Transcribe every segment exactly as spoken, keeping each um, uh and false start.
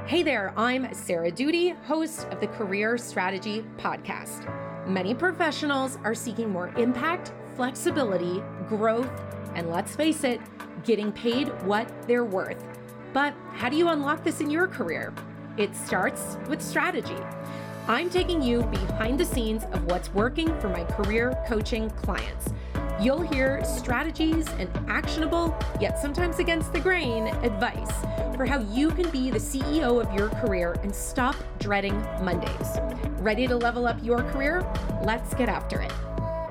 Hey there, I'm Sarah Doody, host of the Career Strategy Podcast. Many professionals are seeking more impact, flexibility, growth, and let's face it, getting paid what they're worth. But how do you unlock this in your career? It starts with strategy. I'm taking you behind the scenes of what's working for my career coaching clients. You'll hear strategies and actionable, yet sometimes against the grain, advice for how you can be the C E O of your career and stop dreading Mondays. Ready to level up your career? Let's get after it.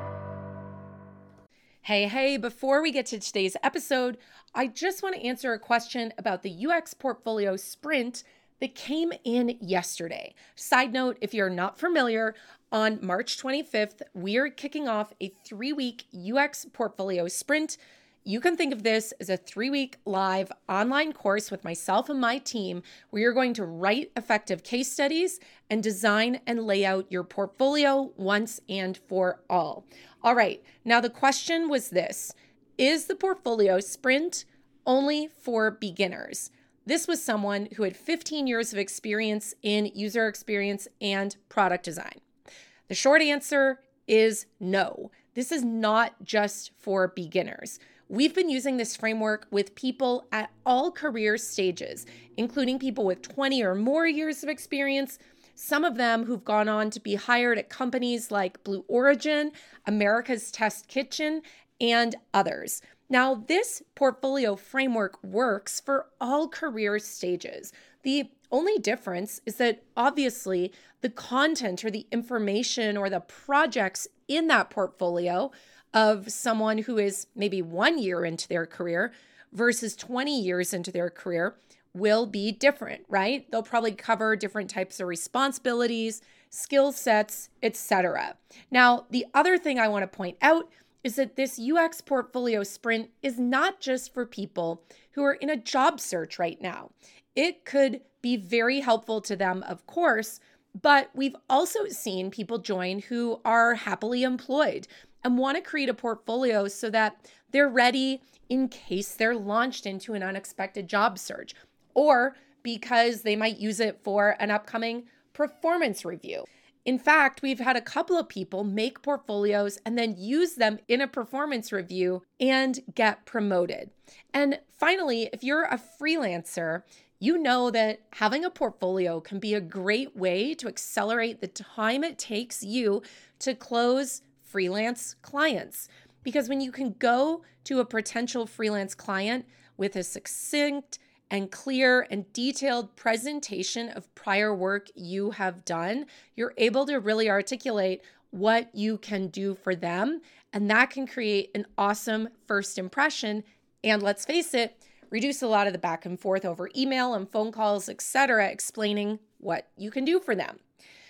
Hey, hey, before we get to today's episode, I just want to answer a question about the U X Portfolio Sprint that came in yesterday. Side note, if you're not familiar, on March twenty-fifth, we are kicking off a three-week U X Portfolio Sprint. You can think of this as a three-week live online course with myself and my team where you're going to write effective case studies and design and lay out your portfolio once and for all. All right, now the question was this: is the Portfolio Sprint only for beginners? This was someone who had fifteen years of experience in user experience and product design. The short answer is no. This is not just for beginners. We've been using this framework with people at all career stages, including people with twenty or more years of experience, some of them who've gone on to be hired at companies like Blue Origin, America's Test Kitchen, and others. Now, this portfolio framework works for all career stages. The only difference is that obviously the content or the information or the projects in that portfolio of someone who is maybe one year into their career versus twenty years into their career will be different, right? They'll probably cover different types of responsibilities, skill sets, et cetera. Now, the other thing I want to point out is that this U X Portfolio Sprint is not just for people who are in a job search right now. It could be very helpful to them, of course, but we've also seen people join who are happily employed and want to create a portfolio so that they're ready in case they're launched into an unexpected job search, or because they might use it for an upcoming performance review. In fact, we've had a couple of people make portfolios and then use them in a performance review and get promoted. And finally, if you're a freelancer, you know that having a portfolio can be a great way to accelerate the time it takes you to close freelance clients. Because when you can go to a potential freelance client with a succinct and clear and detailed presentation of prior work you have done, you're able to really articulate what you can do for them. And that can create an awesome first impression. And let's face it, reduce a lot of the back and forth over email and phone calls, et cetera, explaining what you can do for them.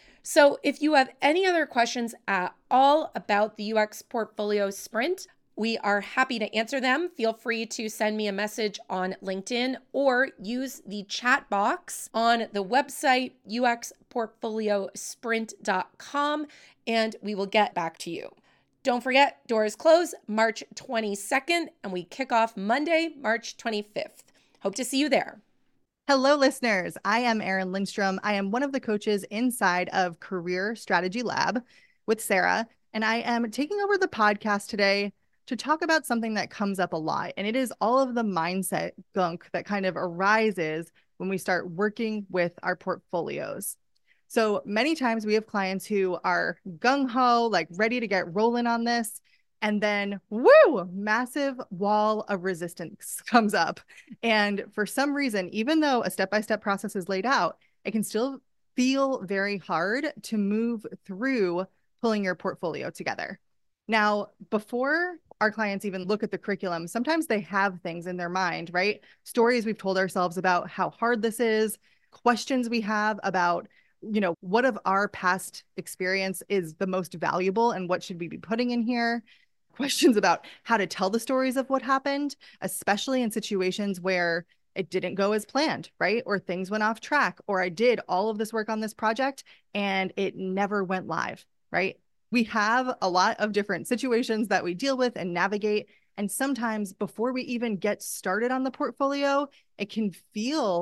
So if you have any other questions at all about the U X Portfolio Sprint, we are happy to answer them. Feel free to send me a message on LinkedIn or use the chat box on the website u x portfolio sprint dot com, and we will get back to you. Don't forget, doors close March twenty-second, and we kick off Monday, March twenty-fifth. Hope to see you there. Hello, listeners. I am Erin Lindstrom. I am one of the coaches inside of Career Strategy Lab with Sarah, and I am taking over the podcast today to talk about something that comes up a lot, and it is all of the mindset gunk that kind of arises when we start working with our portfolios. So many times we have clients who are gung-ho, like ready to get rolling on this, and then woo, massive wall of resistance comes up. And for some reason, even though a step-by-step process is laid out, it can still feel very hard to move through pulling your portfolio together. Now, before our clients even look at the curriculum, sometimes they have things in their mind, right? Stories we've told ourselves about how hard this is, questions we have about, you know, what of our past experience is the most valuable and what should we be putting in here? Questions about how to tell the stories of what happened, especially in situations where it didn't go as planned, right? Or things went off track, or I did all of this work on this project and it never went live, right? We have a lot of different situations that we deal with and navigate. And sometimes before we even get started on the portfolio, it can feel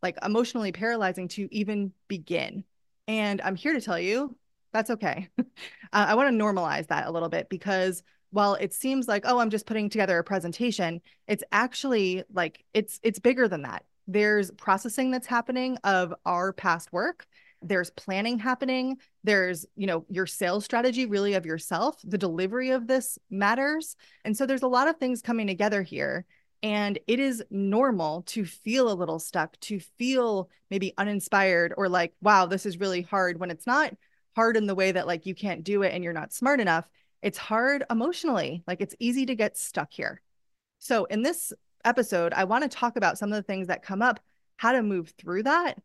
like emotionally paralyzing to even begin. And I'm here to tell you that's okay. uh, I want to normalize that a little bit because while it seems like, oh, I'm just putting together a presentation, it's actually like it's it's bigger than that. There's processing that's happening of our past work. There's planning happening. There's, you know, your sales strategy really of yourself. The delivery of this matters. And so there's a lot of things coming together here. And it is normal to feel a little stuck, to feel maybe uninspired or like, wow, this is really hard when it's not hard in the way that like you can't do it and you're not smart enough. It's hard emotionally. Like it's easy to get stuck here. So in this episode, I want to talk about some of the things that come up, how to move through that,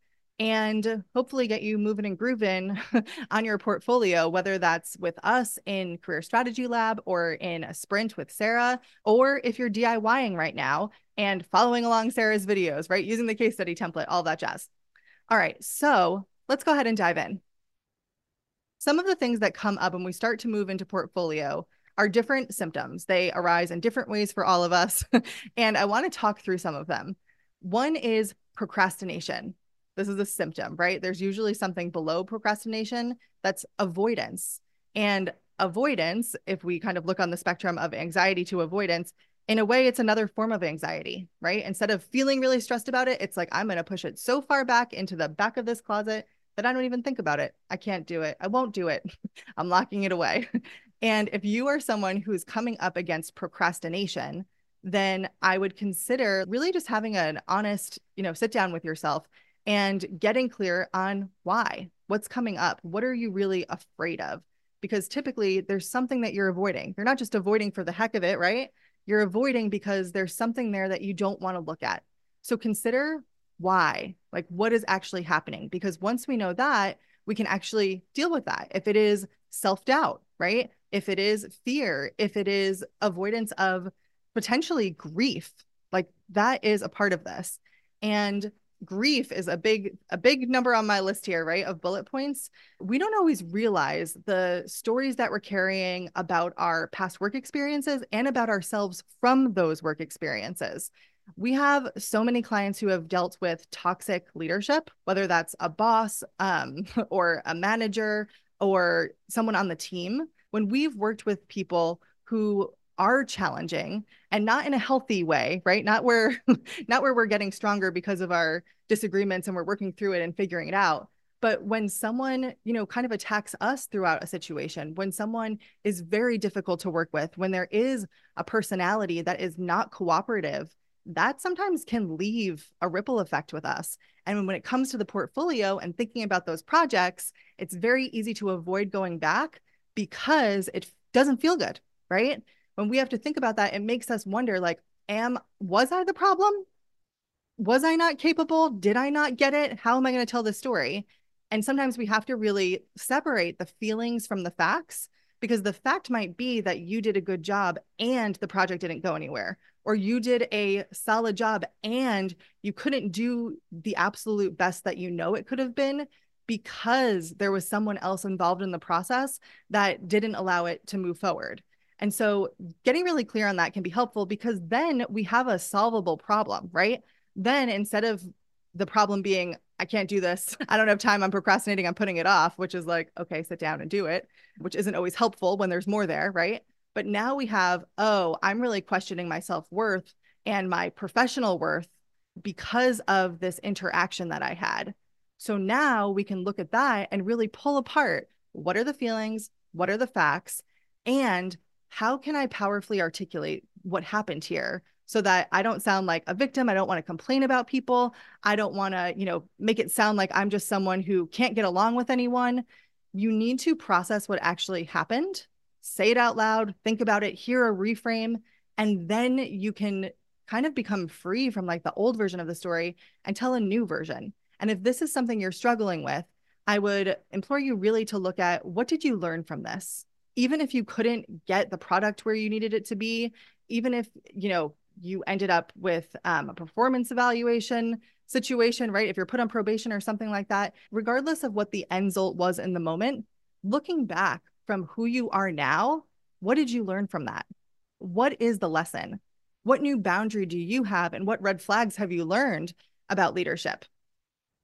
and hopefully get you moving and grooving on your portfolio, whether that's with us in Career Strategy Lab or in a sprint with Sarah, or if you're DIYing right now and following along Sarah's videos, right? Using the case study template, all that jazz. All right, so let's go ahead and dive in. Some of the things that come up when we start to move into portfolio are different symptoms. They arise in different ways for all of us. And I want to talk through some of them. One is procrastination. This is a symptom, right? There's usually something below procrastination that's avoidance. And avoidance, if we kind of look on the spectrum of anxiety to avoidance, in a way, it's another form of anxiety, right? Instead of feeling really stressed about it, it's like, I'm going to push it so far back into the back of this closet that I don't even think about it. I can't do it. I won't do it. I'm locking it away. And if you are someone who's coming up against procrastination, then I would consider really just having an honest, you know, sit down with yourself and getting clear on why, what's coming up. What are you really afraid of? Because typically there's something that you're avoiding. You're not just avoiding for the heck of it, right? You're avoiding because there's something there that you don't want to look at. So consider why, like what is actually happening? Because once we know that, we can actually deal with that. If it is self-doubt, right? If it is fear, if it is avoidance of potentially grief, like that is a part of this. And grief is a big, a big number on my list here, right? Of bullet points. We don't always realize the stories that we're carrying about our past work experiences and about ourselves from those work experiences. We have so many clients who have dealt with toxic leadership, whether that's a boss um, or a manager or someone on the team. When we've worked with people who are challenging and not in a healthy way, right? Not where, not where we're getting stronger because of our disagreements and we're working through it and figuring it out. But when someone, you know, kind of attacks us throughout a situation, when someone is very difficult to work with, when there is a personality that is not cooperative, that sometimes can leave a ripple effect with us. And when it comes to the portfolio and thinking about those projects, it's very easy to avoid going back because it doesn't feel good, right? When we have to think about that, it makes us wonder, like, am, was I the problem? Was I not capable? Did I not get it? How am I going to tell this story? And sometimes we have to really separate the feelings from the facts, because the fact might be that you did a good job and the project didn't go anywhere, or you did a solid job and you couldn't do the absolute best that you know it could have been because there was someone else involved in the process that didn't allow it to move forward. And so getting really clear on that can be helpful, because then we have a solvable problem, right? Then instead of the problem being, I can't do this, I don't have time, I'm procrastinating, I'm putting it off, which is like, okay, sit down and do it, which isn't always helpful when there's more there, right? But now we have, oh, I'm really questioning my self-worth and my professional worth because of this interaction that I had. So now we can look at that and really pull apart, what are the feelings, what are the facts, and how can I powerfully articulate what happened here so that I don't sound like a victim. I don't want to complain about people. I don't want to, you know, make it sound like I'm just someone who can't get along with anyone. You need to process what actually happened, say it out loud, think about it, hear a reframe, and then you can kind of become free from like the old version of the story and tell a new version. And if this is something you're struggling with, I would implore you really to look at, what did you learn from this? Even if you couldn't get the product where you needed it to be, even if, you know, you ended up with um, a performance evaluation situation, right? If you're put on probation or something like that, regardless of what the end result was in the moment, looking back from who you are now, what did you learn from that? What is the lesson? What new boundary do you have? And what red flags have you learned about leadership?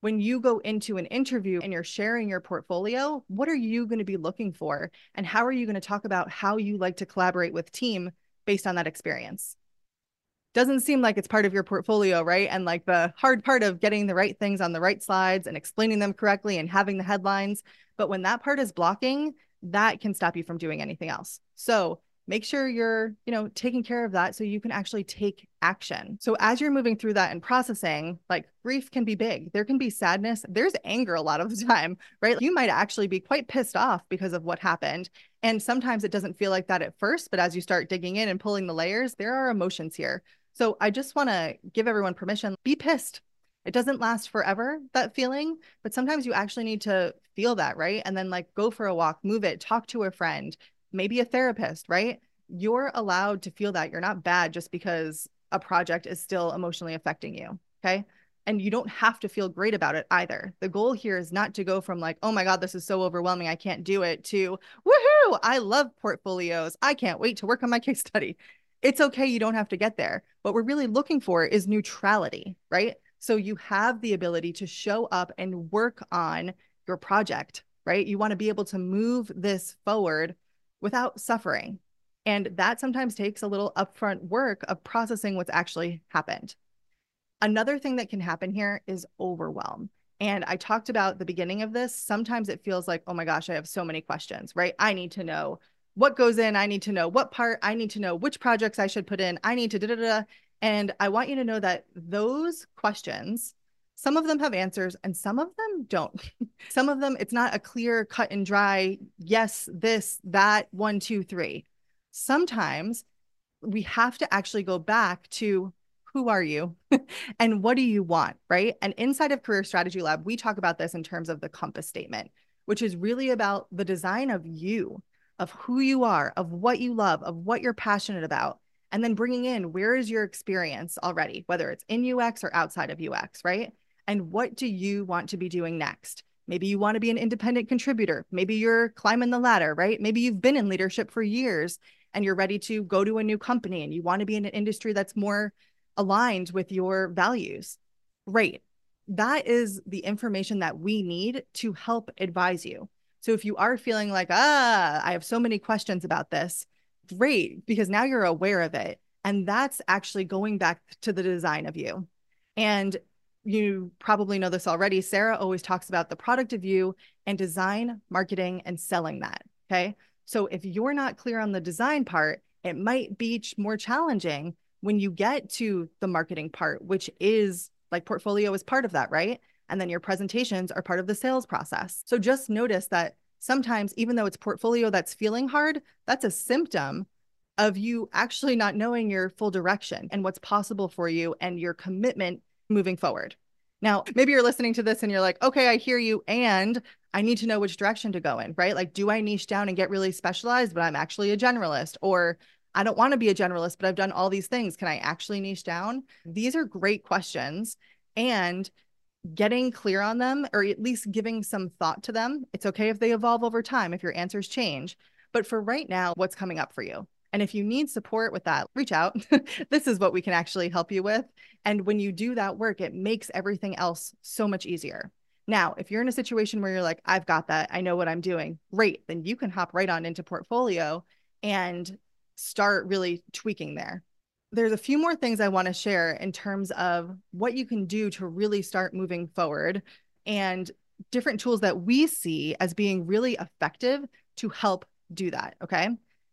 when you go into an interview and you're sharing your portfolio, what are you going to be looking for? And how are you going to talk about how you like to collaborate with team based on that experience? Doesn't seem like it's part of your portfolio, right? And like the hard part of getting the right things on the right slides and explaining them correctly and having the headlines. But when that part is blocking, that can stop you from doing anything else. So make sure you're, you know, taking care of that so you can actually take action. So as you're moving through that and processing, like grief can be big. There can be sadness. There's anger a lot of the time, right? You might actually be quite pissed off because of what happened. And sometimes it doesn't feel like that at first, but as you start digging in and pulling the layers, there are emotions here. So I just want to give everyone permission, be pissed. It doesn't last forever, that feeling, but sometimes you actually need to feel that, right? And then like go for a walk, move it, talk to a friend, maybe a therapist, right? You're allowed to feel that. You're not bad just because a project is still emotionally affecting you, okay? And you don't have to feel great about it either. The goal here is not to go from like, oh my God, this is so overwhelming, I can't do it, to woohoo, I love portfolios, I can't wait to work on my case study. It's okay, you don't have to get there. What we're really looking for is neutrality, right? So you have the ability to show up and work on your project, right? You want to be able to move this forward without suffering. And that sometimes takes a little upfront work of processing what's actually happened. Another thing that can happen here is overwhelm. And I talked about the beginning of this. Sometimes it feels like, oh my gosh, I have so many questions, right? I need to know what goes in. I need to know what part. I need to know which projects I should put in. I need to da da da. And I want you to know that those questions, some of them have answers and some of them don't. Some of them, it's not a clear cut and dry, yes, this, that, one, two, three. Sometimes we have to actually go back to who are you and what do you want, right? And inside of Career Strategy Lab, we talk about this in terms of the compass statement, which is really about the design of you, of who you are, of what you love, of what you're passionate about, and then bringing in where is your experience already, whether it's in U X or outside of U X, right? And what do you want to be doing next? Maybe you want to be an independent contributor. Maybe you're climbing the ladder, right? Maybe you've been in leadership for years and you're ready to go to a new company and you want to be in an industry that's more aligned with your values. Great. That is the information that we need to help advise you. So if you are feeling like, ah, I have so many questions about this, great, because now you're aware of it. And that's actually going back to the design of you. And you probably know this already. Sarah always talks about the product of you and design, marketing, and selling that. Okay. So if you're not clear on the design part, it might be more challenging when you get to the marketing part, which is like portfolio is part of that, right? And then your presentations are part of the sales process. So just notice that sometimes, even though it's portfolio that's feeling hard, that's a symptom of you actually not knowing your full direction and what's possible for you and your commitment moving forward. Now, maybe you're listening to this and you're like, okay, I hear you. And I need to know which direction to go in, right? Like, do I niche down and get really specialized, but I'm actually a generalist? Or I don't want to be a generalist, but I've done all these things. Can I actually niche down? These are great questions. And getting clear on them, or at least giving some thought to them. It's okay if they evolve over time, if your answers change. But for right now, what's coming up for you? And if you need support with that, reach out. This is what we can actually help you with. And when you do that work, it makes everything else so much easier. Now, if you're in a situation where you're like, I've got that, I know what I'm doing, great, then you can hop right on into portfolio and start really tweaking there. There's a few more things I want to share in terms of what you can do to really start moving forward and different tools that we see as being really effective to help do that. Okay.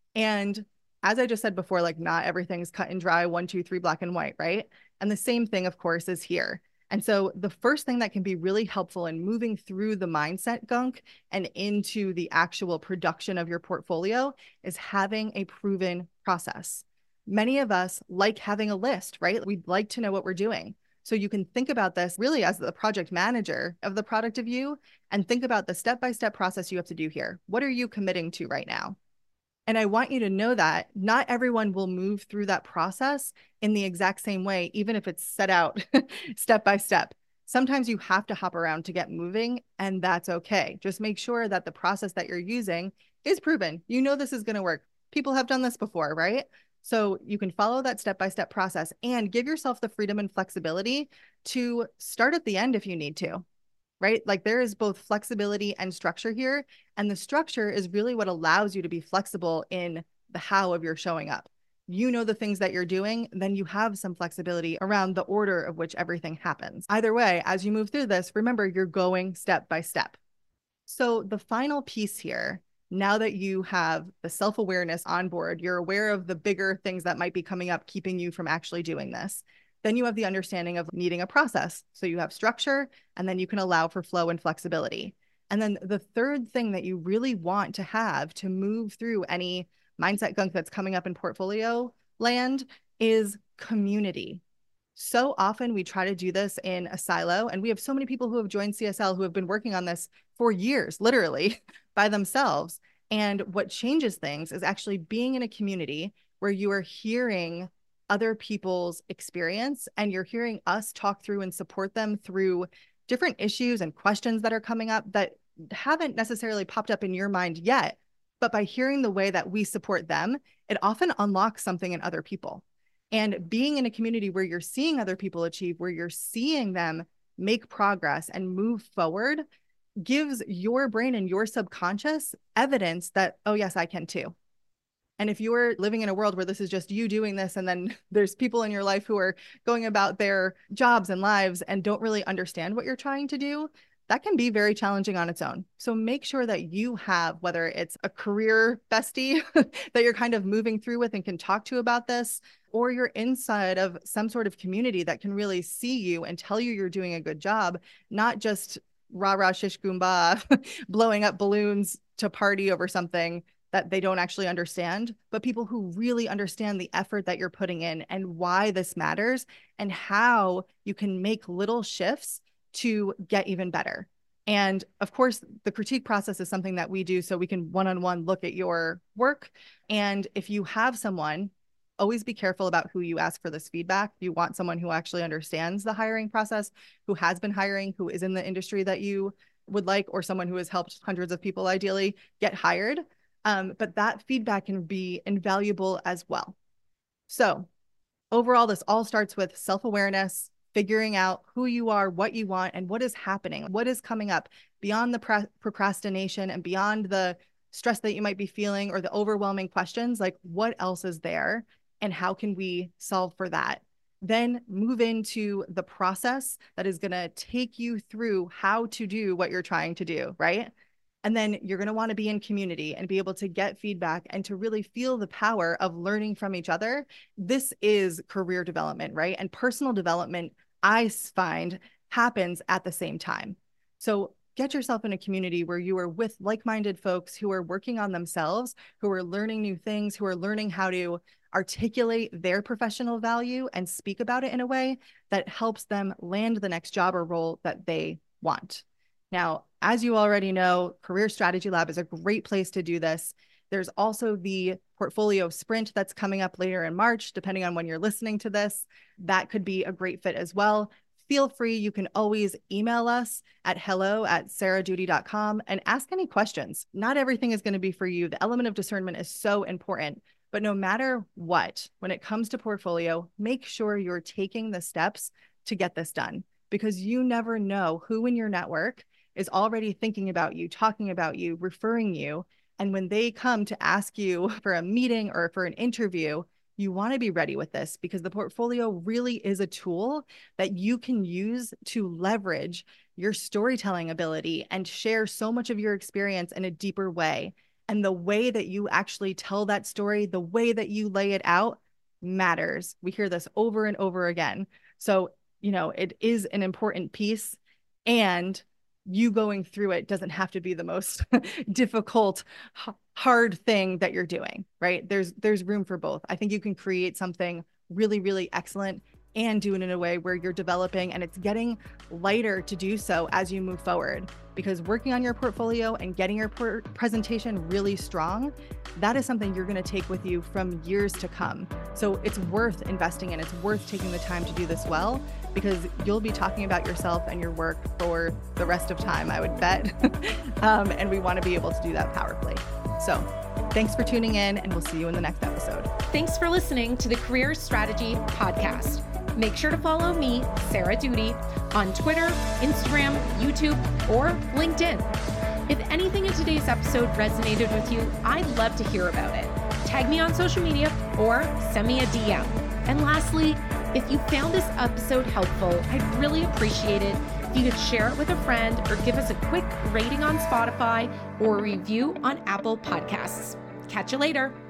And as I just said before, like not everything's cut and dry, one, two, three, black and white, right? And the same thing, of course, is here. And so the first thing that can be really helpful in moving through the mindset gunk and into the actual production of your portfolio is having a proven process. Many of us like having a list, right? We'd like to know what we're doing. So you can think about this really as the project manager of the product of you and think about the step-by-step process you have to do here. What are you committing to right now? And I want you to know that not everyone will move through that process in the exact same way, even if it's set out step by step. Sometimes you have to hop around to get moving, and that's okay. Just make sure that the process that you're using is proven. You know this is going to work. People have done this before, right? So you can follow that step-by-step process and give yourself the freedom and flexibility to start at the end if you need to. right? Like there is both flexibility and structure here. And the structure is really what allows you to be flexible in the how of your showing up. You know the things that you're doing, then you have some flexibility around the order of which everything happens. Either way, as you move through this, remember you're going step by step. So the final piece here, now that you have the self-awareness on board, you're aware of the bigger things that might be coming up, keeping you from actually doing this. Then you have the understanding of needing a process. So you have structure, and then you can allow for flow and flexibility. And then the third thing that you really want to have to move through any mindset gunk that's coming up in portfolio land is community. So often we try to do this in a silo, and we have so many people who have joined C S L who have been working on this for years, literally by themselves. And what changes things is actually being in a community where you are hearing other people's experience and you're hearing us talk through and support them through different issues and questions that are coming up that haven't necessarily popped up in your mind yet. But by hearing the way that we support them, it often unlocks something in other people. And being in a community where you're seeing other people achieve, where you're seeing them make progress and move forward, gives your brain and your subconscious evidence that, oh, yes, I can too. And if you're living in a world where this is just you doing this, and then there's people in your life who are going about their jobs and lives and don't really understand what you're trying to do, that can be very challenging on its own. So make sure that you have, whether it's a career bestie that you're kind of moving through with and can talk to about this, or you're inside of some sort of community that can really see you and tell you you're doing a good job, not just rah rah shish goomba, blowing up balloons to party over something that they don't actually understand, but people who really understand the effort that you're putting in and why this matters and how you can make little shifts to get even better. And of course, the critique process is something that we do so we can one-on-one look at your work. And if you have someone, always be careful about who you ask for this feedback. You want someone who actually understands the hiring process, who has been hiring, who is in the industry that you would like, or someone who has helped hundreds of people ideally get hired. Um, but that feedback can be invaluable as well. So overall, this all starts with self-awareness, figuring out who you are, what you want, and what is happening, what is coming up beyond the pre- procrastination and beyond the stress that you might be feeling or the overwhelming questions, like what else is there and how can we solve for that? Then move into the process that is going to take you through how to do what you're trying to do, right? And then you're going to want to be in community and be able to get feedback and to really feel the power of learning from each other. This is career development, right? And personal development, I find, happens at the same time. So get yourself in a community where you are with like-minded folks who are working on themselves, who are learning new things, who are learning how to articulate their professional value and speak about it in a way that helps them land the next job or role that they want. Now, as you already know, Career Strategy Lab is a great place to do this. There's also the portfolio sprint that's coming up later in March, depending on when you're listening to this. That could be a great fit as well. Feel free, you can always email us at hello at sarah doody dot com and ask any questions. Not everything is going to be for you. The element of discernment is so important. But no matter what, when it comes to portfolio, make sure you're taking the steps to get this done, because you never know who in your network is already thinking about you, talking about you, referring you. And when they come to ask you for a meeting or for an interview, you want to be ready with this, because the portfolio really is a tool that you can use to leverage your storytelling ability and share so much of your experience in a deeper way. And the way that you actually tell that story, the way that you lay it out matters. We hear this over and over again. So, you know, it is an important piece, and you going through it doesn't have to be the most difficult, hard thing that you're doing, right? There's there's room for both. I think you can create something really, really excellent and do it in a way where you're developing and it's getting lighter to do so as you move forward. Because working on your portfolio and getting your por- presentation really strong, that is something you're going to take with you from years to come. So it's worth investing in. It's worth taking the time to do this well, because you'll be talking about yourself and your work for the rest of time, I would bet. um, and we want to be able to do that powerfully. So thanks for tuning in, and we'll see you in the next episode. Thanks for listening to the Career Strategy Podcast. Make sure to follow me, Sarah Doody, on Twitter, Instagram, YouTube, or LinkedIn. If anything in today's episode resonated with you, I'd love to hear about it. Tag me on social media or send me a D M. And lastly, if you found this episode helpful, I'd really appreciate it if you could share it with a friend or give us a quick rating on Spotify or a review on Apple Podcasts. Catch you later.